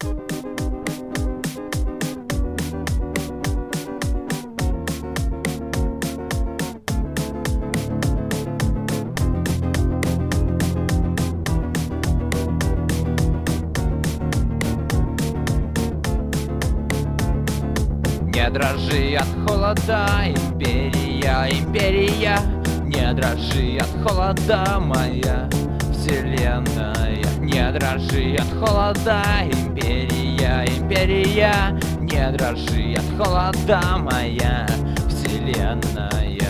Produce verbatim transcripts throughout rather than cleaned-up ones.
Не дрожи от холода, империя, империя. Не дрожи от холода, моя вселенная. Не дрожи от холода, империя, империя. Не дрожи от холода, моя вселенная.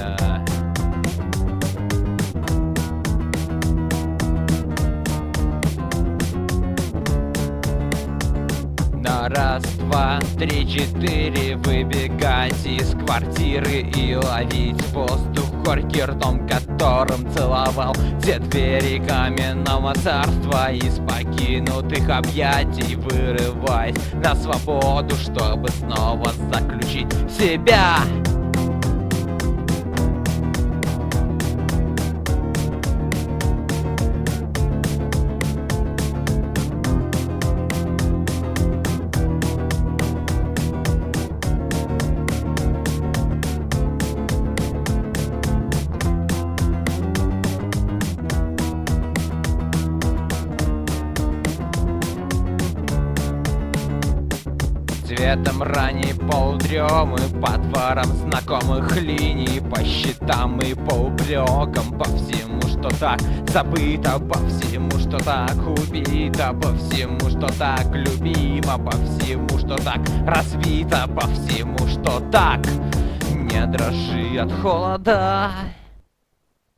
На раз, два, три, четыре выбегать из квартиры и ловить воздух горький ртом, которым целовал все двери каменного царства. Из покинутых объятий вырываясь на свободу, чтобы снова заключить себя. Цветом ранней полудремы, по дворам знакомых линий, по счетам и по упрекам, по всему, что так забыто, по всему, что так убито, по всему, что так любимо, по всему, что так разбито, по всему, что так. Не дрожи от холода.